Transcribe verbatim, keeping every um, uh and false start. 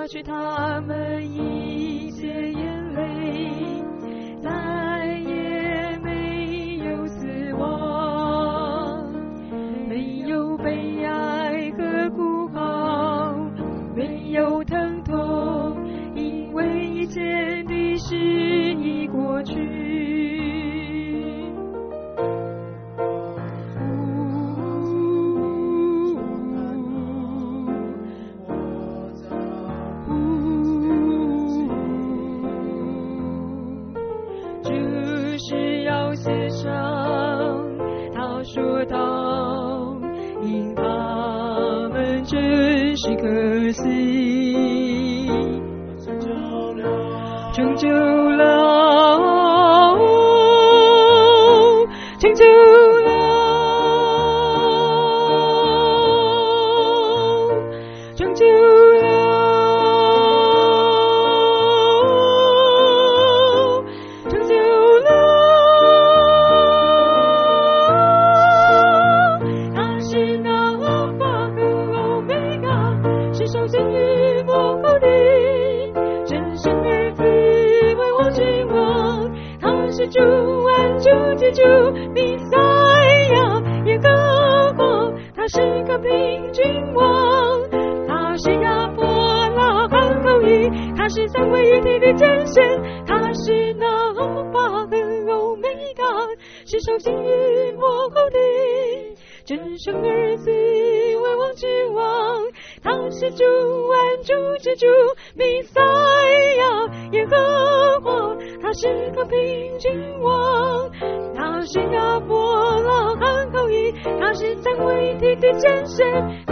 擦去他们一切眼泪，再也没有死亡，没有悲哀和哭号，没有疼痛，因为以前的事已过去。写上他说道，因他们真是可惜，成就了，成就了，成就了，成就了，成就了。主安主解主弥赛亚耶和华，他是个平君王，他是亚伯拉罕后裔，他是三位一体的真神，他是那巴和欧米伽，是受精于幕后的真生儿子为王之王，他是主安主解主弥赛亚耶和华，他是个平君王，他是亚伯拉罕后裔，他是三位一体的真神。